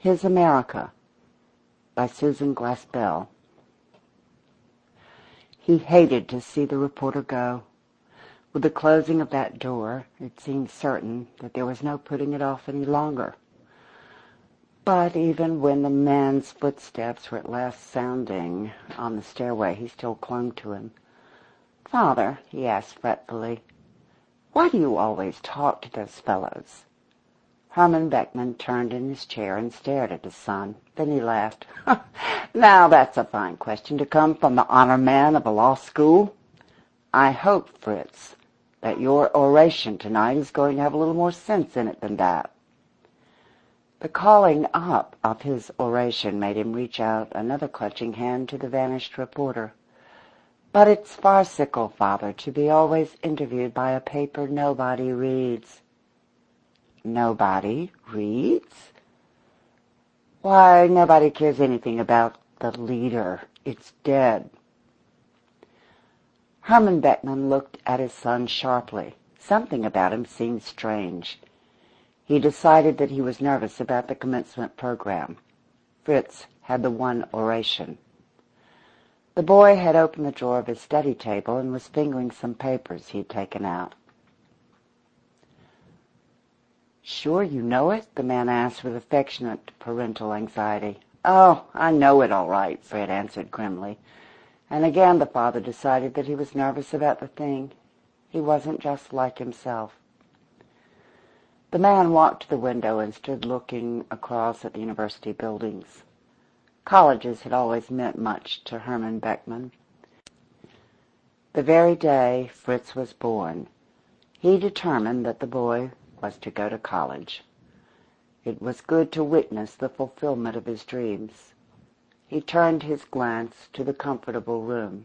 His America by Susan Glaspell. He hated to see the reporter go. With the closing of that door, it seemed certain that there was no putting it off any longer. But even when the man's footsteps were at last sounding on the stairway, he still clung to him. "Father," he asked fretfully, "why do you always talk to those fellows?" Herman Beckman turned in his chair and stared at his son. Then he laughed. "Now that's a fine question to come from the honor man of a law school. I hope, Fritz, that your oration tonight is going to have a little more sense in it than that." The calling up of his oration made him reach out another clutching hand to the vanished reporter. "But it's farcical, Father, to be always interviewed by a paper nobody reads." "Nobody reads?" "Why, nobody cares anything about the leader. It's dead." Herman Beckman looked at his son sharply. Something about him seemed strange. He decided that he was nervous about the commencement program. Fritz had the one oration. The boy had opened the drawer of his study table and was fingering some papers he had taken out. "Sure you know it?" the man asked with affectionate parental anxiety. "Oh, I know it all right," Fred answered grimly. And again the father decided that he was nervous about the thing. He wasn't just like himself. The man walked to the window and stood looking across at the university buildings. Colleges had always meant much to Herman Beckman. The very day Fritz was born, he determined that the boy was to go to college. It was good to witness the fulfillment of his dreams. He turned his glance to the comfortable room.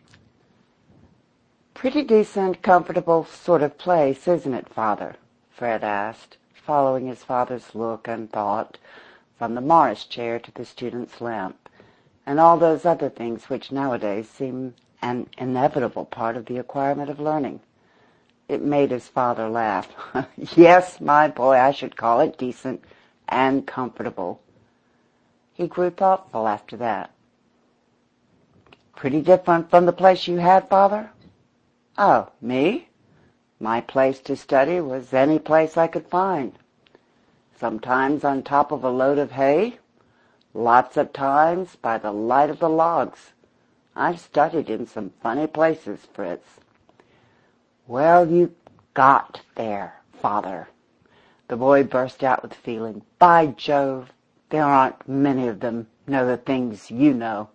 "Pretty decent, comfortable sort of place, isn't it, Father?" Fred asked, following his father's look and thought from the Morris chair to the student's lamp, and all those other things which nowadays seem an inevitable part of the acquirement of learning. It made his father laugh. "Yes, my boy, I should call it decent and comfortable." He grew thoughtful after that. "Pretty different from the place you had, Father?" "Oh, me? My place to study was any place I could find. Sometimes on top of a load of hay, lots of times by the light of the logs. I've studied in some funny places, Fritz." "Well, you got there, Father." The boy burst out with feeling. "By Jove, there aren't many of them know the things you know."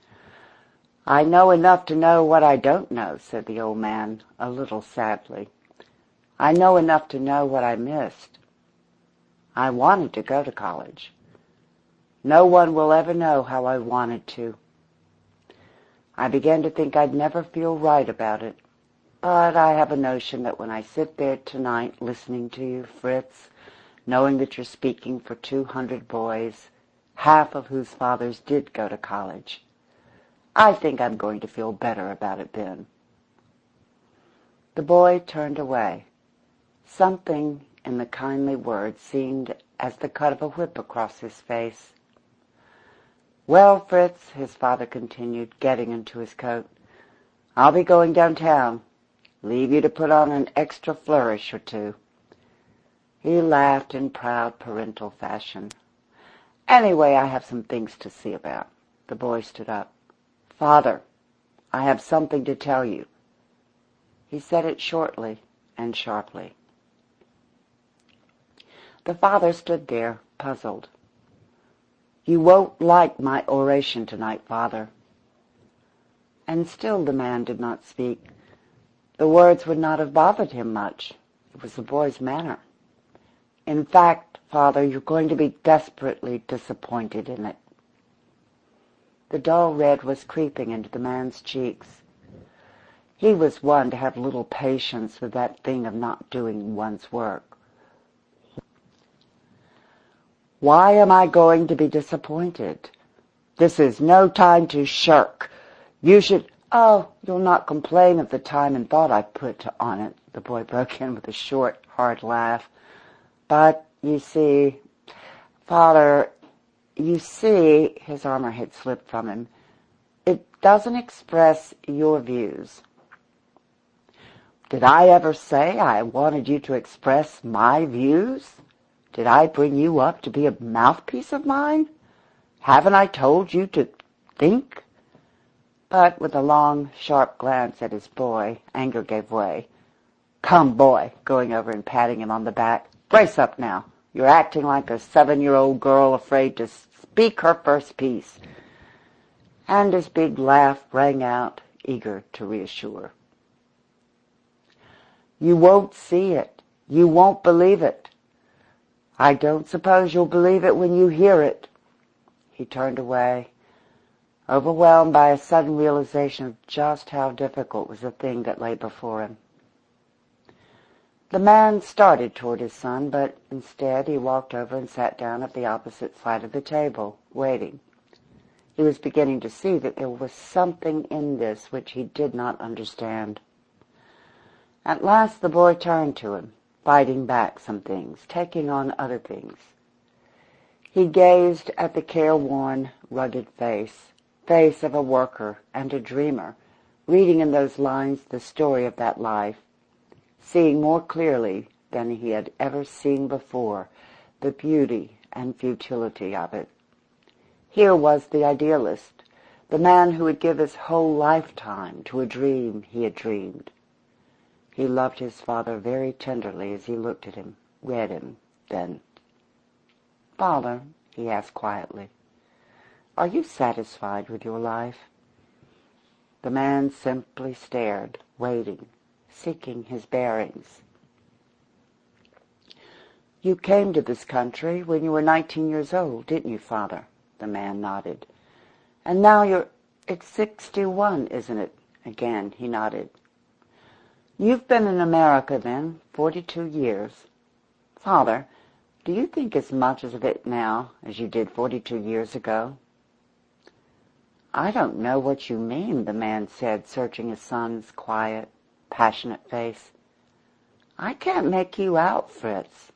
"I know enough to know what I don't know," said the old man, a little sadly. "I know enough to know what I missed. I wanted to go to college. No one will ever know how I wanted to. I began to think I'd never feel right about it. But I have a notion that when I sit there tonight listening to you, Fritz, knowing that you're speaking for 200 boys, half of whose fathers did go to college, I think I'm going to feel better about it then." The boy turned away. Something in the kindly words seemed as the cut of a whip across his face. "Well, Fritz," his father continued, getting into his coat, "I'll be going downtown. Leave you to put on an extra flourish or two." He laughed in proud parental fashion. "Anyway, I have some things to see about." The boy stood up. "Father, I have something to tell you." He said it shortly and sharply. The father stood there, puzzled. "You won't like my oration tonight, Father." And still the man did not speak. The words would not have bothered him much. It was the boy's manner. "In fact, Father, you're going to be desperately disappointed in it." The dull red was creeping into the man's cheeks. He was one to have little patience with that thing of not doing one's work. "Why am I going to be disappointed? This is no time to shirk. You should—" "Oh, you'll not complain of the time and thought I put on it," the boy broke in with a short, hard laugh. "But, you see, Father, You see, his armor had slipped from him, it doesn't express your views. Did I ever say I wanted you to express my views? Did I bring you up to be a mouthpiece of mine? Haven't I told you to think? But with a long, sharp glance at his boy, anger gave way. Come, boy, going over and patting him on the back. Brace up now. You're acting like a 7-year-old girl afraid to speak her first piece. And his big laugh rang out, eager to reassure. You won't see it. You won't believe it. I don't suppose you'll believe it when you hear it. He turned away, overwhelmed by a sudden realization of just how difficult was the thing that lay before him. The man started toward his son, but instead he walked over and sat down at the opposite side of the table, waiting. He was beginning to see that there was something in this which he did not understand. At last the boy turned to him, fighting back some things, taking on other things. He gazed at the careworn, rugged face of a worker and a dreamer, reading in those lines the story of that life, seeing more clearly than he had ever seen before the beauty and futility of it. Here was the idealist, the man who would give his whole lifetime to a dream he had dreamed. He loved his father very tenderly as he looked at him, read him, then. Father, he asked quietly, are you satisfied with your life? The man simply stared, waiting, seeking his bearings. You came to this country when you were 19 years old, didn't you, Father? The man nodded. And now it's 61, isn't it? Again he nodded. You've been in America, then, 42 years. Father, do you think as much of it now as you did 42 years ago? I don't know what you mean, the man said, searching his son's quiet, passionate face. I can't make you out, Fritz.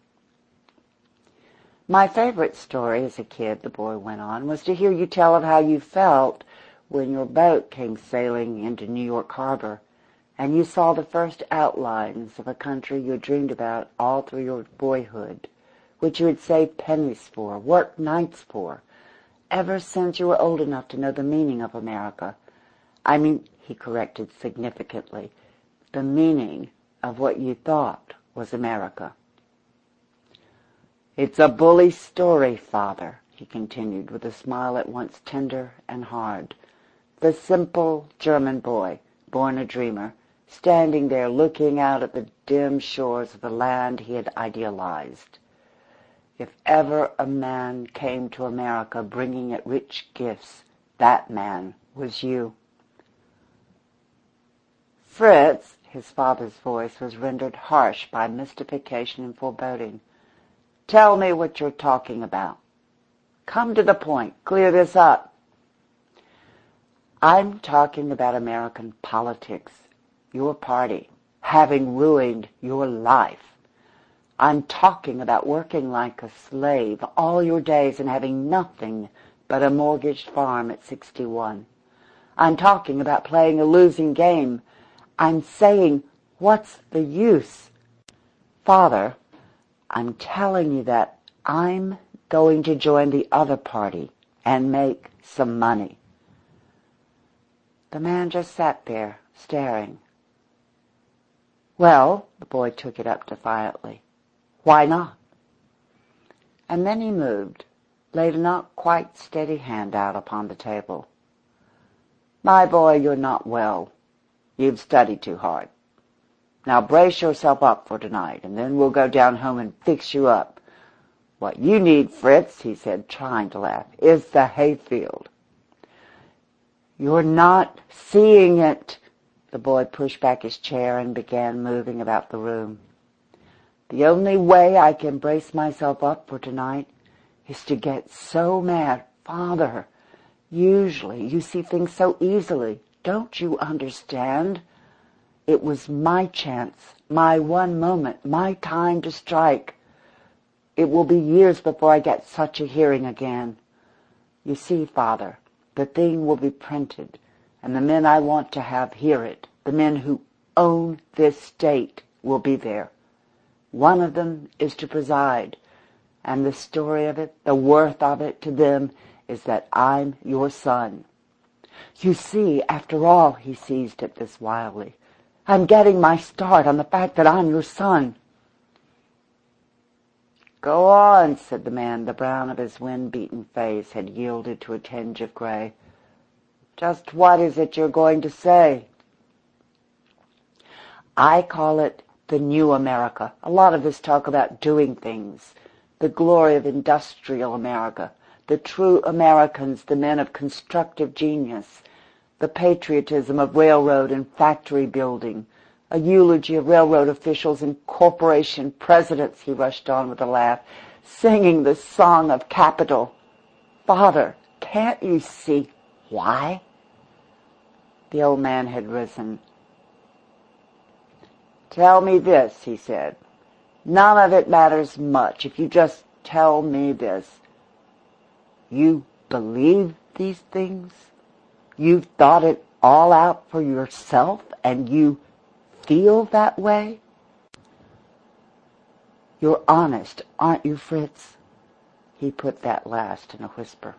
My favorite story as a kid, the boy went on, was to hear you tell of how you felt when your boat came sailing into New York Harbor, and you saw the first outlines of a country you had dreamed about all through your boyhood, which you had saved pennies for, worked nights for, ever since you were old enough to know the meaning of America. I mean, he corrected significantly, the meaning of what you thought was America. It's a bully story, Father, he continued with a smile at once tender and hard. The simple German boy, born a dreamer, standing there looking out at the dim shores of the land he had idealized. If ever a man came to America bringing it rich gifts, that man was you. Fritz, his father's voice was rendered harsh by mystification and foreboding. Tell me what you're talking about. Come to the point. Clear this up. I'm talking about American politics, your party, having ruined your life. I'm talking about working like a slave all your days and having nothing but a mortgaged farm at 61. I'm talking about playing a losing game. I'm saying, what's the use? Father, I'm telling you that I'm going to join the other party and make some money. The man just sat there, staring. Well, the boy took it up defiantly. Why not? And then he moved, laid a not quite steady hand out upon the table. My boy, you're not well. You've studied too hard. Now brace yourself up for tonight, and then we'll go down home and fix you up. What you need, Fritz, he said, trying to laugh, is the hayfield. You're not seeing it. The boy pushed back his chair and began moving about the room. The only way I can brace myself up for tonight is to get so mad. Father, usually you see things so easily. Don't you understand? It was my chance, my one moment, my time to strike. it will be years before I get such a hearing again. You see, Father, the thing will be printed, and the men I want to have hear it, the men who own this state, will be there. One of them is to preside, and the story of it, the worth of it to them, is that I'm your son. You see, after all, he seized at this wildly, I'm getting my start on the fact that I'm your son. Go on, said the man. The brown of his wind-beaten face had yielded to a tinge of gray. Just what is it you're going to say? I call it the new America. A lot of this talk about doing things, the glory of industrial America, the true Americans, the men of constructive genius, the patriotism of railroad and factory building, a eulogy of railroad officials and corporation presidents, he rushed on with a laugh, singing the song of capital. Father, can't you see why? The old man had risen. Tell me this, he said. None of it matters much if you just tell me this. You believe these things? You've thought it all out for yourself, and you feel that way? You're honest, aren't you, Fritz? He put that last in a whisper.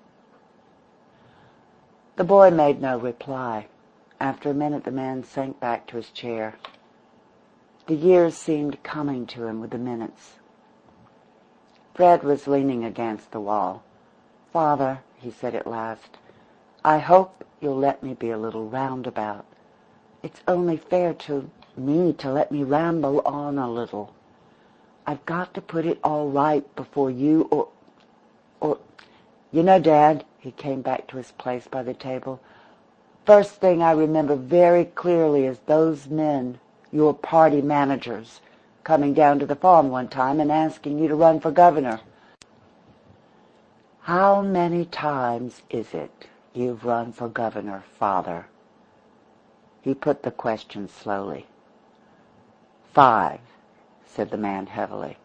The boy made no reply. After a minute, the man sank back to his chair. The years seemed coming to him with the minutes. Fred was leaning against the wall. Father, he said at last, I hope you'll let me be a little roundabout. It's only fair to me to let me ramble on a little. I've got to put it all right before you or, you know, Dad, he came back to his place by the table. First thing I remember very clearly is those men, your party managers, coming down to the farm one time and asking you to run for governor. How many times is it you've run for governor, Father? He put the question slowly. 5, said the man heavily.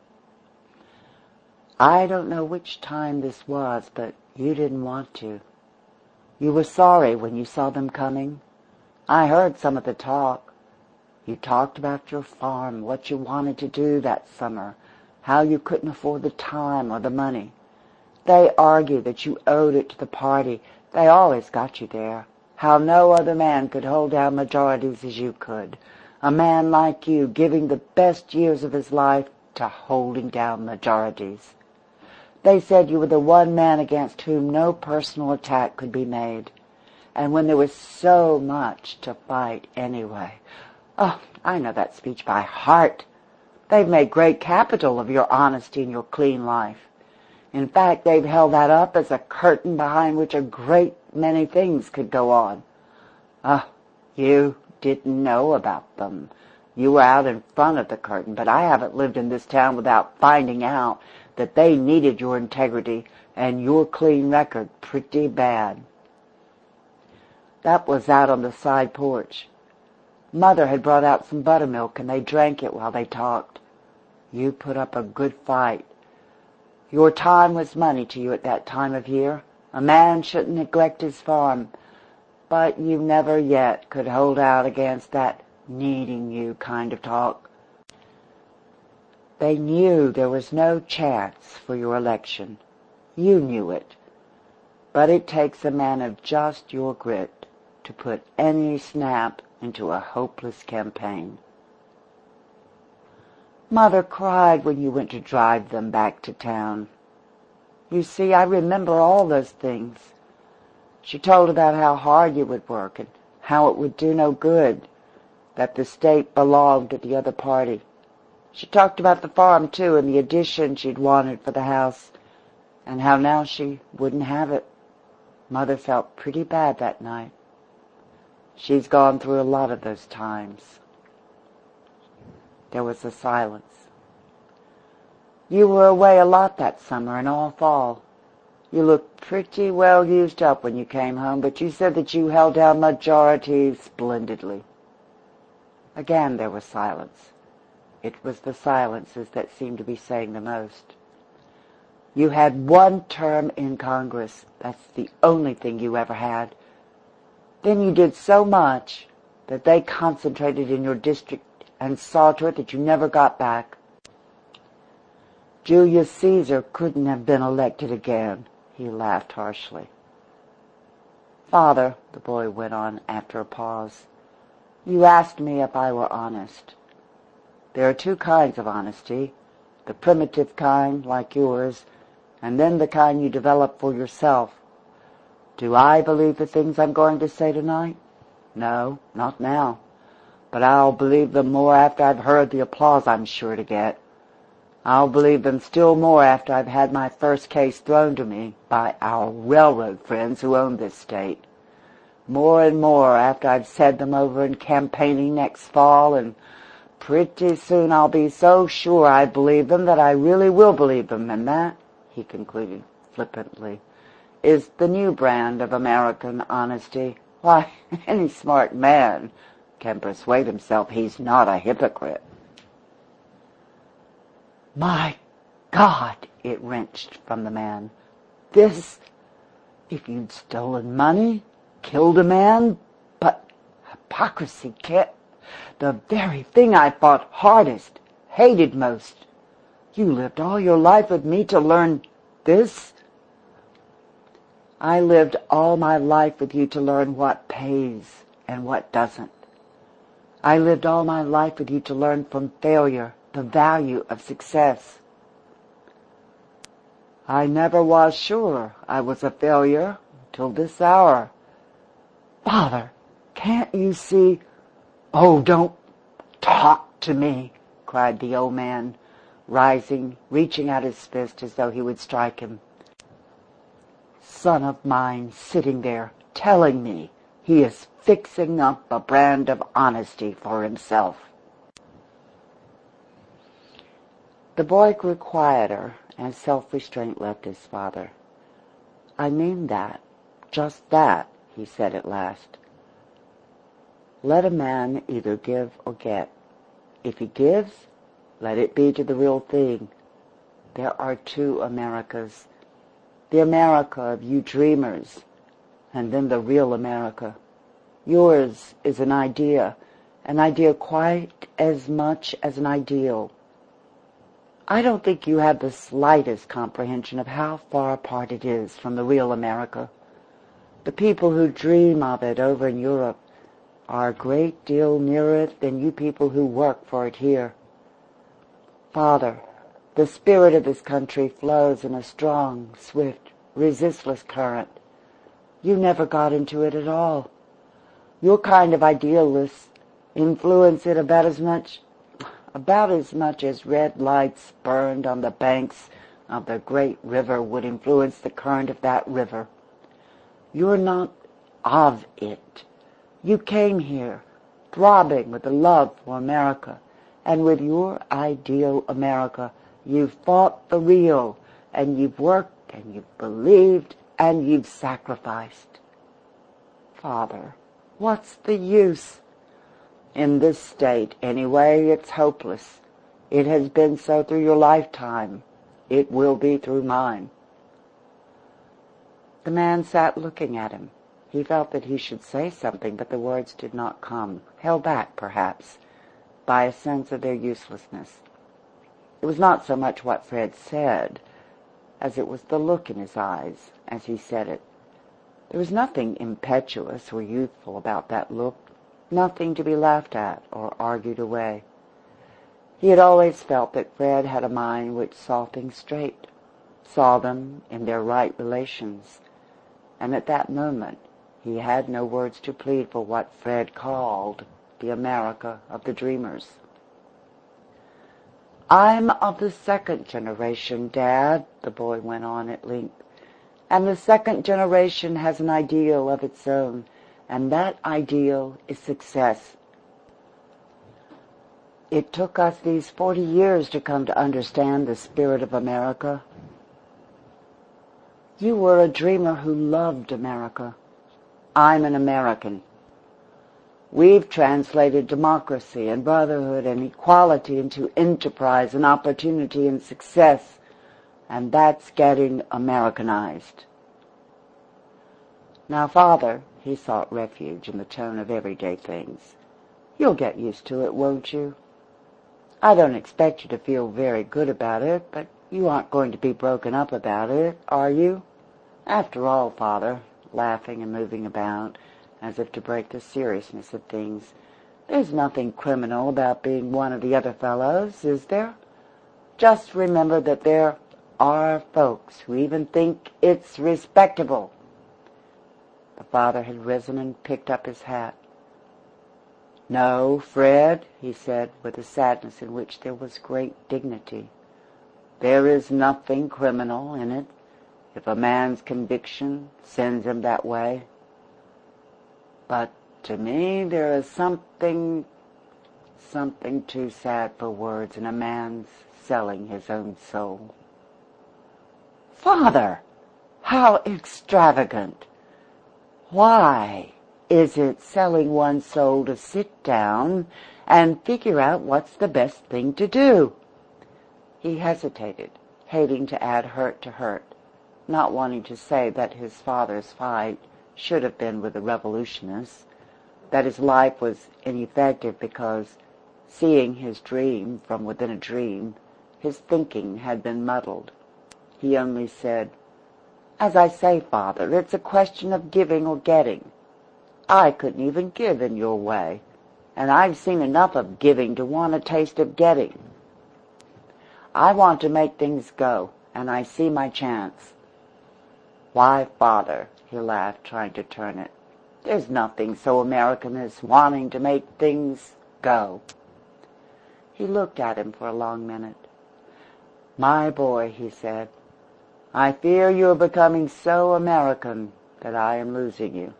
I don't know which time this was, but you didn't want to. You were sorry when you saw them coming. I heard some of the talk. You talked about your farm, what you wanted to do that summer, how you couldn't afford the time or the money. They argued that you owed it to the party. They always got you there. How no other man could hold down majorities as you could. A man like you giving the best years of his life to holding down majorities. They said you were the one man against whom no personal attack could be made. And when there was so much to fight anyway. Oh, I know that speech by heart. They've made great capital of your honesty and your clean life. In fact, they've held that up as a curtain behind which a great many things could go on. You didn't know about them. You were out in front of the curtain, but I haven't lived in this town without finding out that they needed your integrity and your clean record pretty bad. That was out on the side porch. Mother had brought out some buttermilk, and they drank it while they talked. You put up a good fight. Your time was money to you at that time of year. A man shouldn't neglect his farm, but you never yet could hold out against that needing you kind of talk. They knew there was no chance for your election. You knew it. But it takes a man of just your grit to put any snap into a hopeless campaign. Mother cried when you went to drive them back to town. You see, I remember all those things. She told about how hard you would work and how it would do no good, that the state belonged to the other party. She talked about the farm, too, and the addition she'd wanted for the house, and how now she wouldn't have it. Mother felt pretty bad that night. She's gone through a lot of those times. There was a silence. You were away a lot that summer and all fall. You looked pretty well used up when you came home, but you said that you held down majorities splendidly. Again there was silence. It was the silences that seemed to be saying the most. You had one term in Congress. That's the only thing you ever had. Then you did so much that they concentrated in your district and saw to it that you never got back. Julius Caesar couldn't have been elected again. He laughed harshly. Father, the boy went on after a pause, you asked me if I were honest. There are two kinds of honesty, the primitive kind, like yours, and then the kind you develop for yourself. Do I believe the things I'm going to say tonight? No, not now. But I'll believe them more after I've heard the applause I'm sure to get. I'll believe them still more after I've had my first case thrown to me by our railroad friends who own this state. More and more after I've said them over in campaigning next fall, and pretty soon I'll be so sure I believe them that I really will believe them, and that, he concluded flippantly, is the new brand of American honesty. Why, any smart man can persuade himself he's not a hypocrite. My God, it wrenched from the man. This, if you'd stolen money, killed a man, but hypocrisy can't, the very thing I fought hardest, hated most. You lived all your life with me to learn this? I lived all my life with you to learn what pays and what doesn't. I lived all my life with you to learn from failure the value of success. I never was sure I was a failure till this hour. Father, can't you see? Oh, don't talk to me, cried the old man, rising, reaching out his fist as though he would strike him. Son of mine sitting there telling me he is fixing up a brand of honesty for himself. The boy grew quieter as self-restraint left his father. I mean that, just that, he said at last. Let a man either give or get. If he gives, let it be to the real thing. There are two Americas. The America of you dreamers, and then the real America. Yours is an idea quite as much as an ideal. I don't think you have the slightest comprehension of how far apart it is from the real America. The people who dream of it over in Europe are a great deal nearer it than you people who work for it here. Father, the spirit of this country flows in a strong, swift, resistless current. You never got into it at all. Your kind of idealists influence it about as much as red lights burned on the banks of the great river would influence the current of that river. You're not of it. You came here, throbbing with the love for America, and with your ideal America, you've fought the real, and you've worked, and you've believed, and you've sacrificed. Father, what's the use? In this state, anyway, it's hopeless. It has been so through your lifetime. It will be through mine. The man sat looking at him. He felt that he should say something, but the words did not come, held back, perhaps, by a sense of their uselessness. It was not so much what Fred said, as it was the look in his eyes as he said it. There was nothing impetuous or youthful about that look, nothing to be laughed at or argued away. He had always felt that Fred had a mind which saw things straight, saw them in their right relations, and at that moment he had no words to plead for what Fred called the America of the dreamers. I'm of the second generation, Dad, the boy went on at length, and the second generation has an ideal of its own, and that ideal is success. It took us these 40 years to come to understand the spirit of America. You were a dreamer who loved America. I'm an American. We've translated democracy and brotherhood and equality into enterprise and opportunity and success, and that's getting Americanized. Now, Father, he sought refuge in the tone of everyday things. You'll get used to it, won't you? I don't expect you to feel very good about it, but you aren't going to be broken up about it, are you? After all, Father, laughing and moving about, as if to break the seriousness of things, there's nothing criminal about being one of the other fellows, is there? Just remember that there are folks who even think it's respectable. The father had risen and picked up his hat. No, Fred, he said, with a sadness in which there was great dignity. There is nothing criminal in it, if a man's conviction sends him that way. But to me there is something too sad for words in a man's selling his own soul. Father, how extravagant! Why is it selling one's soul to sit down and figure out what's the best thing to do? He hesitated, hating to add hurt to hurt, not wanting to say that his father's fight should have been with the revolutionists, that his life was ineffective because, seeing his dream from within a dream, his thinking had been muddled. He only said, As I say, Father, it's a question of giving or getting. I couldn't even give in your way, and I've seen enough of giving to want a taste of getting. I want to make things go, and I see my chance. Why, Father, he laughed, trying to turn it, there's nothing so American as wanting to make things go. He looked at him for a long minute. My boy, he said, I fear you are becoming so American that I am losing you.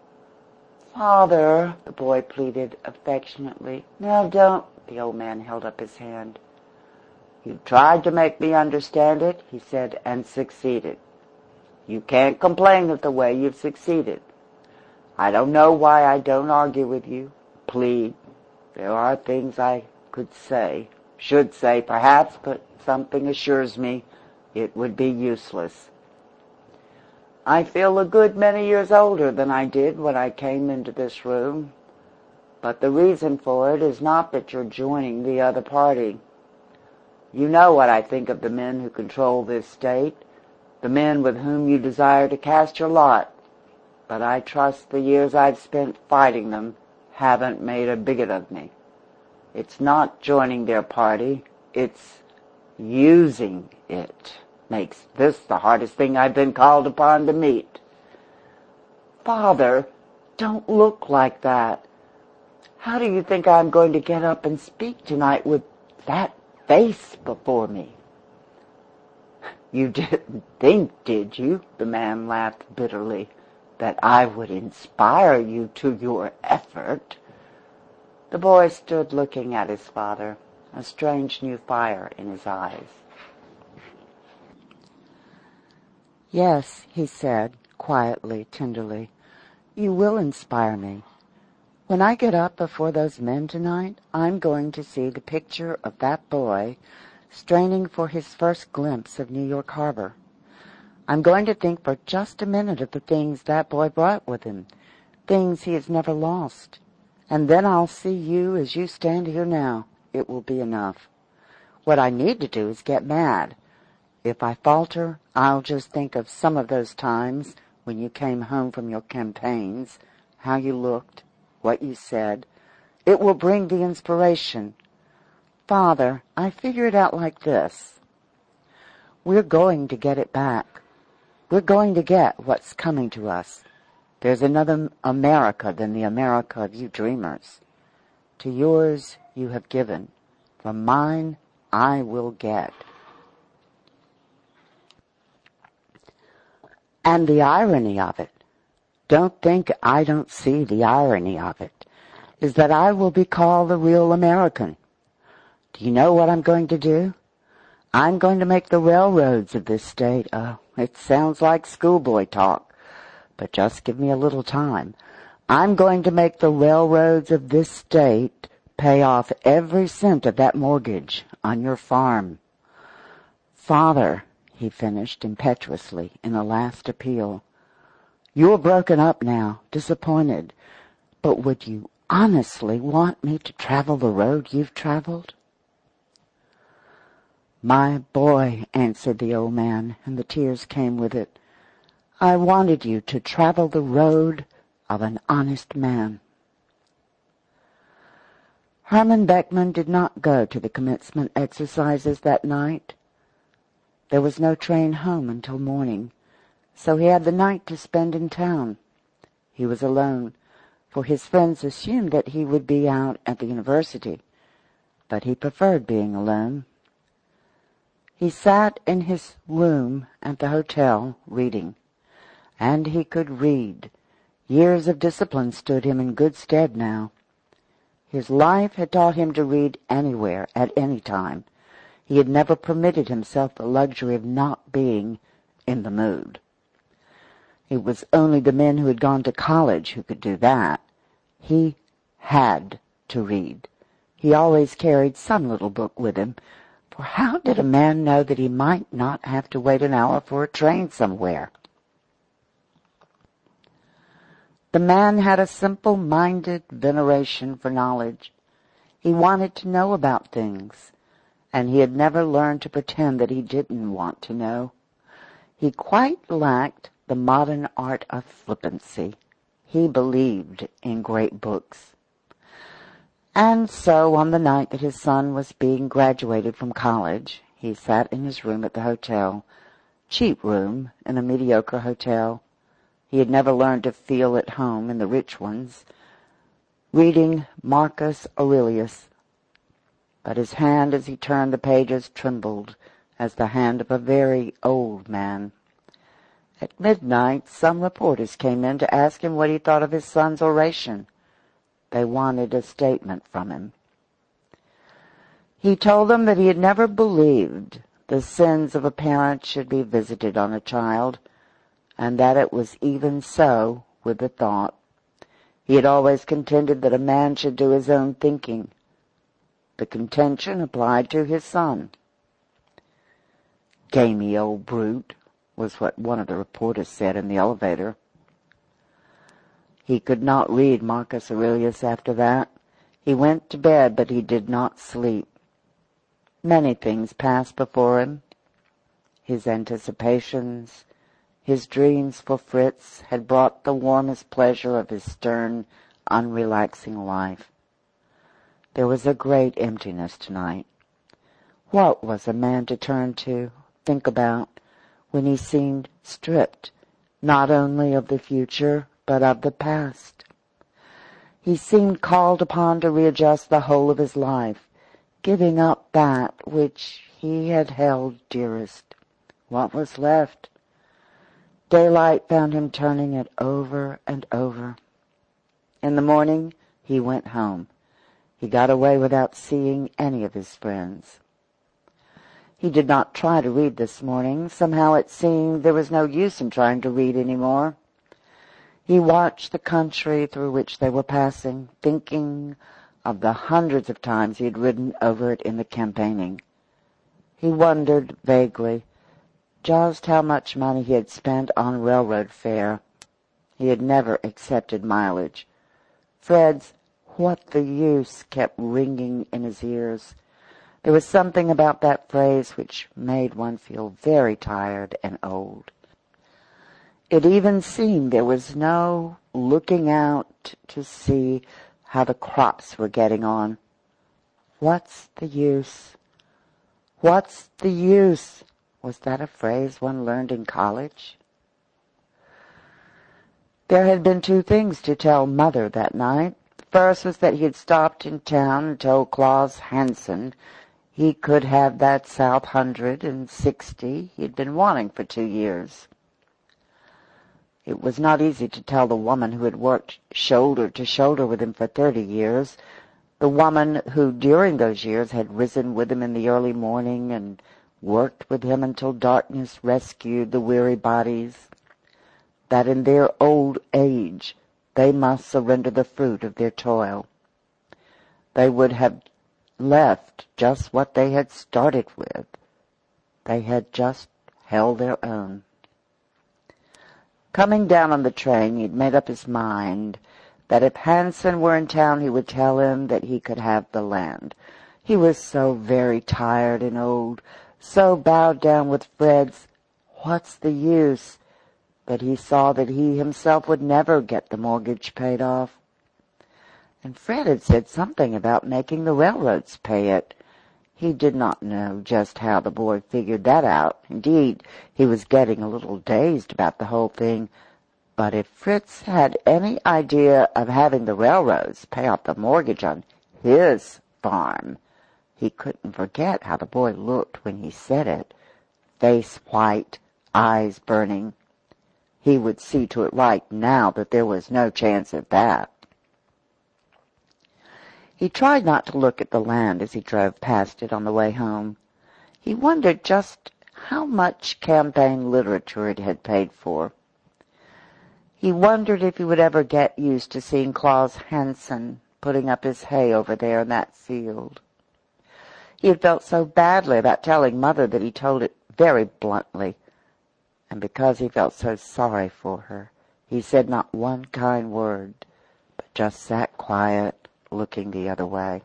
Father, the boy pleaded affectionately. Now don't. The old man held up his hand. You tried to make me understand it, he said, and succeeded. You can't complain of the way you've succeeded. I don't know why I don't argue with you, plead. There are things I could say, should say perhaps, but something assures me it would be useless. I feel a good many years older than I did when I came into this room, but the reason for it is not that you're joining the other party. You know what I think of the men who control this state, the men with whom you desire to cast your lot, but I trust the years I've spent fighting them haven't made a bigot of me. It's not joining their party, it's using it. Makes this the hardest thing I've been called upon to meet. Father, don't look like that. How do you think I'm going to get up and speak tonight with that face before me? You didn't think, did you? The man laughed bitterly, that I would inspire you to your effort. The boy stood looking at his father, a strange new fire in his eyes. Yes, he said, quietly, tenderly, you will inspire me. When I get up before those men tonight, I'm going to see the picture of that boy straining for his first glimpse of New York Harbor. I'm going to think for just a minute of the things that boy brought with him, things he has never lost. And then I'll see you as you stand here now. It will be enough. What I need to do is get mad. If I falter, I'll just think of some of those times when you came home from your campaigns, how you looked, what you said. It will bring the inspiration. Father, I figure it out like this. We're going to get it back. We're going to get what's coming to us. There's another America than the America of you dreamers. To yours you have given. From mine I will get. And the irony of it, don't think I don't see the irony of it, is that I will be called the real American. Do you know what I'm going to do? I'm going to make the railroads of this state, it sounds like schoolboy talk, but just give me a little time. I'm going to make the railroads of this state pay off every cent of that mortgage on your farm. Father, he finished impetuously in a last appeal. "You're broken up now, disappointed, but would you honestly want me to travel the road you've traveled?" "My boy," answered the old man, and the tears came with it, "I wanted you to travel the road of an honest man." Herman Beckman did not go to the commencement exercises that night. There was no train home until morning, so he had the night to spend in town. He was alone, for his friends assumed that he would be out at the university, but he preferred being alone. He sat in his room at the hotel reading, and he could read. Years of discipline stood him in good stead now. His life had taught him to read anywhere, at any time. He had never permitted himself the luxury of not being in the mood. It was only the men who had gone to college who could do that. He had to read. He always carried some little book with him, for how did a man know that he might not have to wait an hour for a train somewhere? The man had a simple-minded veneration for knowledge. He wanted to know about things, and he had never learned to pretend that he didn't want to know. He quite lacked the modern art of flippancy. He believed in great books. And so, on the night that his son was being graduated from college, he sat in his room at the hotel, cheap room in a mediocre hotel. He had never learned to feel at home in the rich ones, reading Marcus Aurelius. But his hand as he turned the pages trembled as the hand of a very old man. At midnight, some reporters came in to ask him what he thought of his son's oration. They wanted a statement from him. He told them that he had never believed the sins of a parent should be visited on a child, and that it was even so with the thought. He had always contended that a man should do his own thinking. The contention applied to his son. "Gamey old brute," was what one of the reporters said in the elevator. He could not read Marcus Aurelius after that. He went to bed, but he did not sleep. Many things passed before him. His anticipations, his dreams for Fritz had brought the warmest pleasure of his stern, unrelaxing life. There was a great emptiness tonight. What was a man to turn to, think about, when he seemed stripped, not only of the future, but of the past? He seemed called upon to readjust the whole of his life, giving up that which he had held dearest. What was left? Daylight found him turning it over and over. In the morning, he went home. He got away without seeing any of his friends. He did not try to read this morning. Somehow it seemed there was no use in trying to read any more. He watched the country through which they were passing, thinking of the hundreds of times he had ridden over it in the campaigning. He wondered vaguely just how much money he had spent on railroad fare. He had never accepted mileage. Fred's "what the use" kept ringing in his ears. There was something about that phrase which made one feel very tired and old. It even seemed there was no looking out to see how the crops were getting on. What's the use? What's the use? Was that a phrase one learned in college? There had been two things to tell Mother that night. The first was that he had stopped in town and told Claus Hansen he could have that South 160 he had been wanting for 2 years. It was not easy to tell the woman who had worked shoulder to shoulder with him for 30 years, the woman who during those years had risen with him in the early morning and worked with him until darkness rescued the weary bodies, that in their old age they must surrender the fruit of their toil. They would have left just what they had started with. They had just held their own. Coming down on the train, he'd made up his mind that if Hansen were in town, he would tell him that he could have the land. He was so very tired and old, so bowed down with Fred's "what's the use?" that he saw that he himself would never get the mortgage paid off. And Fred had said something about making the railroads pay it. He did not know just how the boy figured that out. Indeed, he was getting a little dazed about the whole thing. But if Fritz had any idea of having the railroads pay off the mortgage on his farm, he couldn't forget how the boy looked when he said it, face white, eyes burning. He would see to it right now that there was no chance of that. He tried not to look at the land as he drove past it on the way home. He wondered just how much campaign literature it had paid for. He wondered if he would ever get used to seeing Claus Hansen putting up his hay over there in that field. He had felt so badly about telling Mother that he told it very bluntly, and because he felt so sorry for her, he said not one kind word, but just sat quiet, looking the other way.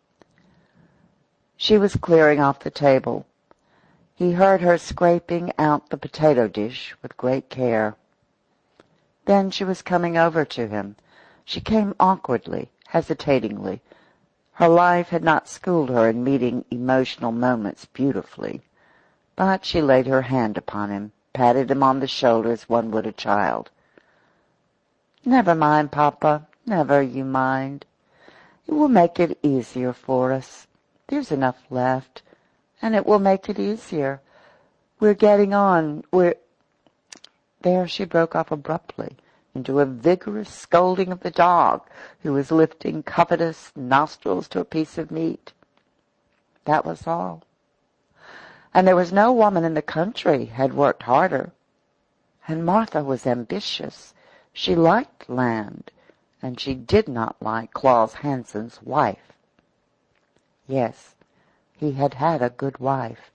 She was clearing off the table. He heard her scraping out the potato dish with great care. Then she was coming over to him. She came awkwardly, hesitatingly. Her life had not schooled her in meeting emotional moments beautifully, but she laid her hand upon him, patted him on the shoulder as one would a child. "Never mind, Papa, never you mind. It will make it easier for us. There's enough left, and it will make it easier. We're getting on. There she broke off abruptly into a vigorous scolding of the dog, who was lifting covetous nostrils to a piece of meat. That was all. And there was no woman in the country had worked harder. And Martha was ambitious. She liked land, and she did not like Claus Hansen's wife. Yes, he had had a good wife.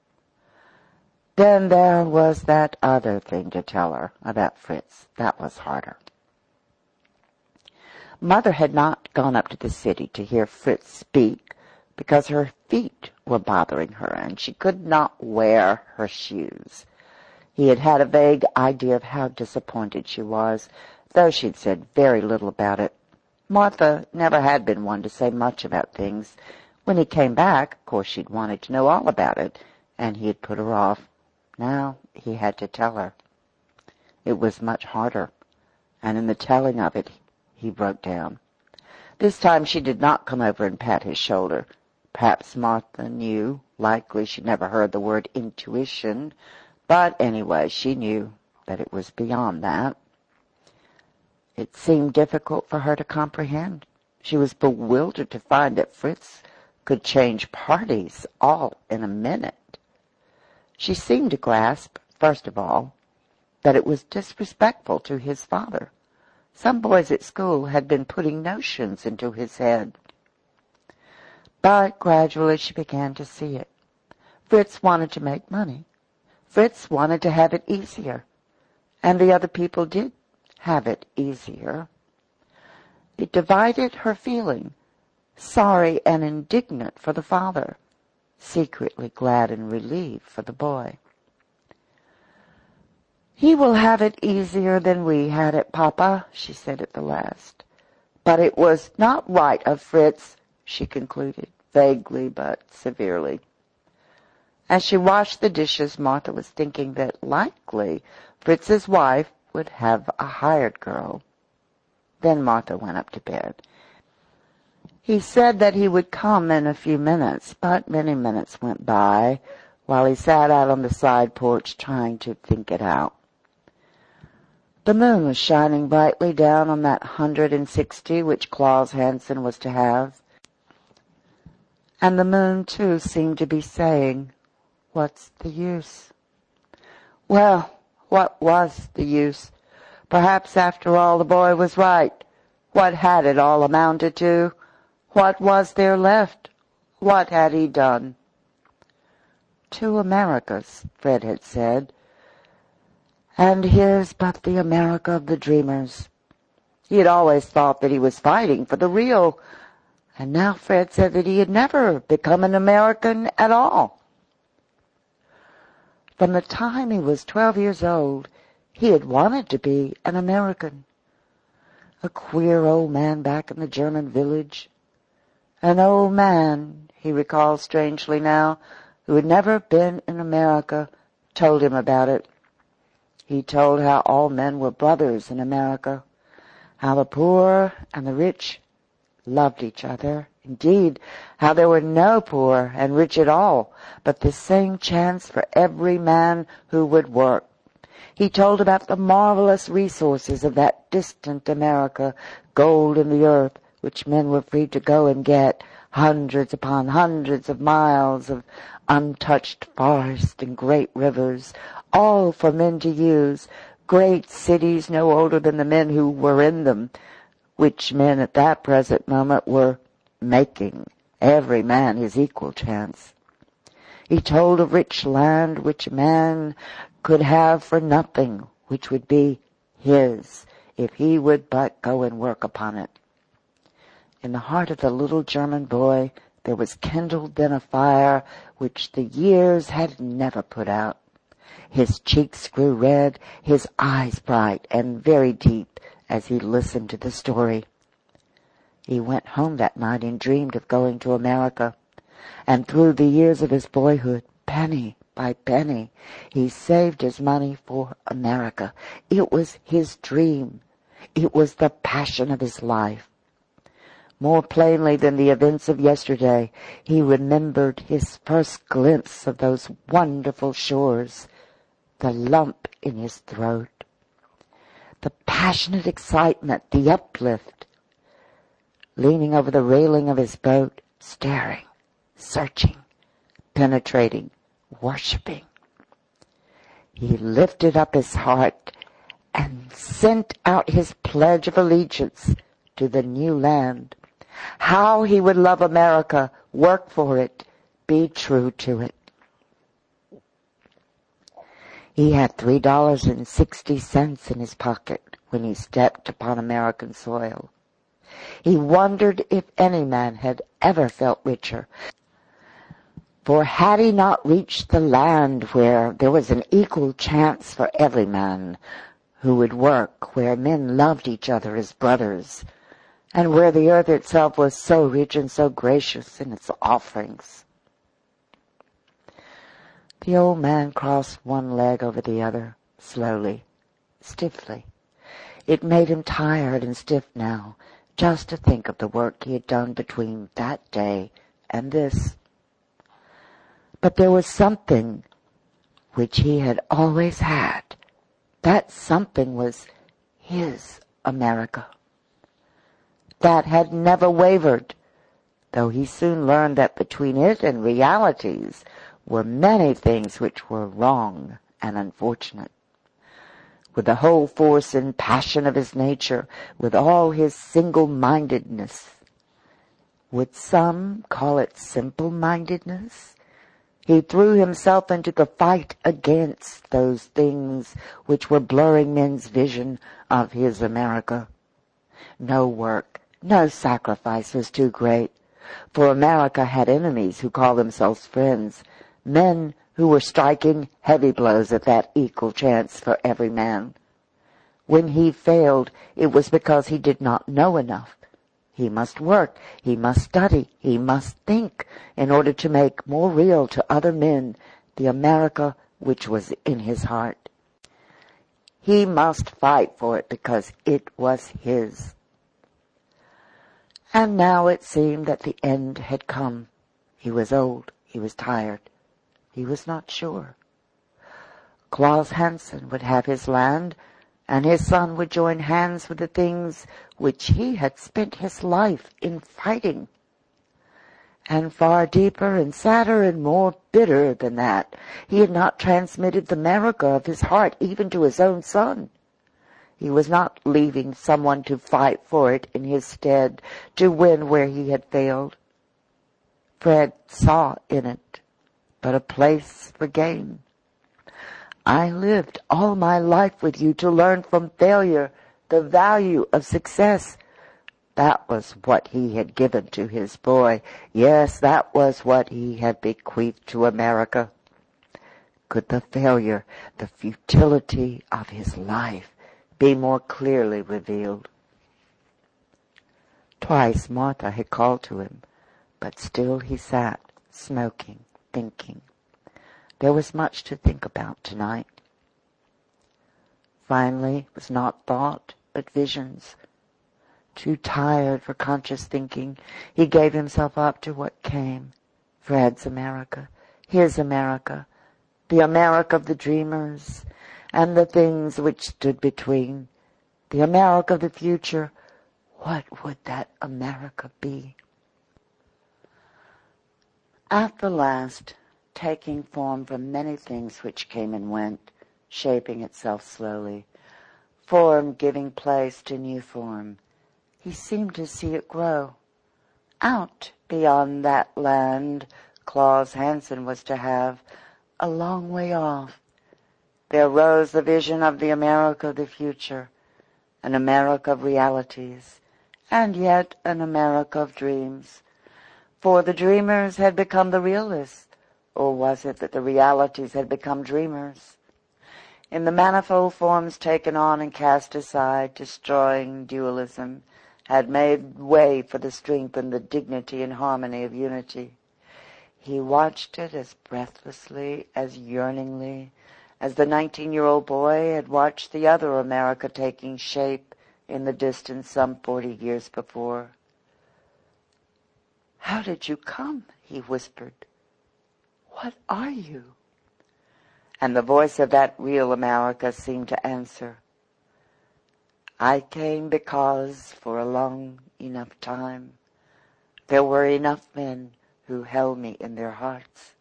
Then there was that other thing to tell her about Fritz. That was harder. Mother had not gone up to the city to hear Fritz speak because her feet were bothering her and she could not wear her shoes. He had had a vague idea of how disappointed she was, though she'd said very little about it. Martha never had been one to say much about things. When he came back, of course she'd wanted to know all about it, and he had put her off. Now he had to tell her. It was much harder, and in the telling of it, he broke down. This time she did not come over and pat his shoulder. Perhaps Martha knew. Likely she'd never heard the word intuition. But anyway, she knew that it was beyond that. It seemed difficult for her to comprehend. She was bewildered to find that Fritz could change parties all in a minute. She seemed to grasp, first of all, that it was disrespectful to his father. Some boys at school had been putting notions into his head. But gradually she began to see it. Fritz wanted to make money. Fritz wanted to have it easier. And the other people did have it easier. It divided her feeling, sorry and indignant for the father, secretly glad and relieved for the boy. "He will have it easier than we had it, Papa," she said at the last. "But it was not right of Fritz," she concluded, vaguely but severely. As she washed the dishes, Martha was thinking that likely Fritz's wife would have a hired girl. Then Martha went up to bed. He said that he would come in a few minutes, but many minutes went by while he sat out on the side porch trying to think it out. The moon was shining brightly down on that 160 which Claus Hansen was to have. And the moon, too, seemed to be saying, "What's the use?" Well, what was the use? Perhaps, after all, the boy was right. What had it all amounted to? What was there left? What had he done? 2 Americas, Fred had said, and his but the America of the dreamers. He had always thought that he was fighting for the real, and now Fred said that he had never become an American at all. From the time he was 12 years old, he had wanted to be an American. A queer old man back in the German village. An old man, he recalled strangely now, who had never been in America, told him about it. He told how all men were brothers in America, how the poor and the rich loved each other. Indeed, how there were no poor and rich at all, but the same chance for every man who would work. He told about the marvelous resources of that distant America, gold in the earth, which men were free to go and get, hundreds upon hundreds of miles of untouched forest and great rivers, all for men to use, great cities no older than the men who were in them, which men at that present moment were making every man his equal chance. He told of rich land which a man could have for nothing, which would be his if he would but go and work upon it. In the heart of the little German boy there was kindled then a fire which the years had never put out. His cheeks grew red, his eyes bright and very deep as he listened to the story. He went home that night and dreamed of going to America, and through the years of his boyhood, penny by penny, he saved his money for America. It was his dream. It was the passion of his life. More plainly than the events of yesterday, he remembered his first glimpse of those wonderful shores, the lump in his throat, the passionate excitement, the uplift, leaning over the railing of his boat, staring, searching, penetrating, worshipping. He lifted up his heart and sent out his pledge of allegiance to the new land. How he would love America, work for it, be true to it. He had $3.60 in his pocket when he stepped upon American soil. He wondered if any man had ever felt richer. For had he not reached the land where there was an equal chance for every man who would work, where men loved each other as brothers, and where the earth itself was so rich and so gracious in its offerings? The old man crossed one leg over the other, slowly, stiffly. It made him tired and stiff now, just to think of the work he had done between that day and this. But there was something which he had always had. That something was his America. That had never wavered, though he soon learned that between it and realities were many things which were wrong and unfortunate. With the whole force and passion of his nature, with all his single-mindedness, would some call it simple-mindedness? He threw himself into the fight against those things which were blurring men's vision of his America. No work, no sacrifice was too great, for America had enemies who called themselves friends, men who were striking heavy blows at that equal chance for every man. When he failed, it was because he did not know enough. He must work, he must study, he must think in order to make more real to other men the America which was in his heart. He must fight for it because it was his. And now it seemed that the end had come. He was old, he was tired, he was not sure. Claus Hansen would have his land, and his son would join hands with the things which he had spent his life in fighting. And far deeper and sadder and more bitter than that, he had not transmitted the America of his heart even to his own son. He was not leaving someone to fight for it in his stead, to win where he had failed. Fred saw in it but a place for gain. I lived all my life with you to learn from failure the value of success. That was what he had given to his boy. Yes, that was what he had bequeathed to America. Could the failure, the futility of his life, be more clearly revealed? Twice Martha had called to him, but still he sat, smoking, thinking. There was much to think about tonight. Finally, it was not thought, but visions. Too tired for conscious thinking, he gave himself up to what came. Fred's America, his America, the America of the dreamers, and the things which stood between. The America of the future, what would that America be? At the last, taking form from many things which came and went, shaping itself slowly, form giving place to new form, he seemed to see it grow. Out beyond that land Claus Hansen was to have, a long way off, there rose the vision of the America of the future, an America of realities, and yet an America of dreams. For the dreamers had become the realists, or was it that the realities had become dreamers? In the manifold forms taken on and cast aside, destroying dualism, had made way for the strength and the dignity and harmony of unity. He watched it as breathlessly, as yearningly, as the 19-year-old boy had watched the other America taking shape in the distance some 40 years before. "How did you come?" he whispered. "What are you?" And the voice of that real America seemed to answer, "I came because for a long enough time there were enough men who held me in their hearts.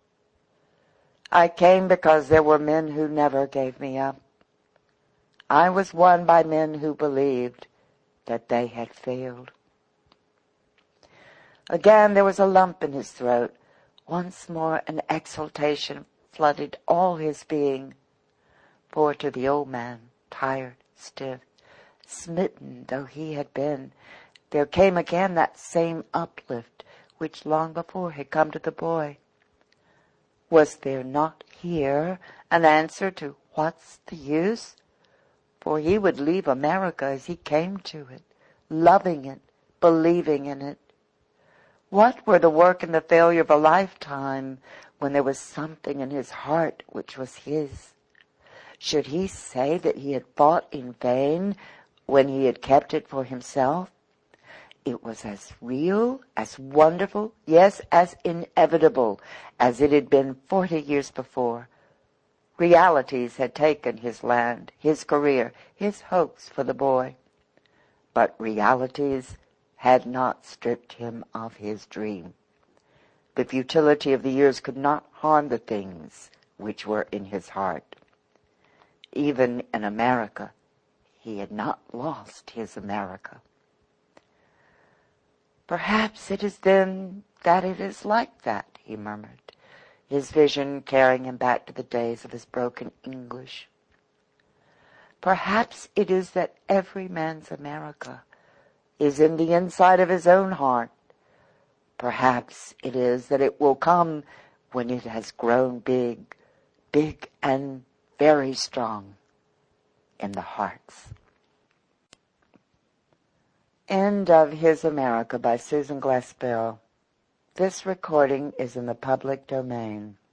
I came because there were men who never gave me up. I was won by men who believed that they had failed." Again there was a lump in his throat. Once more an exultation flooded all his being. For to the old man, tired, stiff, smitten though he had been, there came again that same uplift which long before had come to the boy. Was there not here an answer to what's the use? For he would leave America as he came to it, loving it, believing in it. What were the work and the failure of a lifetime when there was something in his heart which was his? Should he say that he had fought in vain when he had kept it for himself? It was as real, as wonderful, yes, as inevitable as it had been 40 years before. Realities had taken his land, his career, his hopes for the boy. But realities had not stripped him of his dream. The futility of the years could not harm the things which were in his heart. Even in America, he had not lost his America. "Perhaps it is then that it is like that," he murmured, his vision carrying him back to the days of his broken English. "Perhaps it is that every man's America is in the inside of his own heart. Perhaps it is that it will come when it has grown big, big and very strong in the hearts." End of His America by Susan Glaspell. This recording is in the public domain.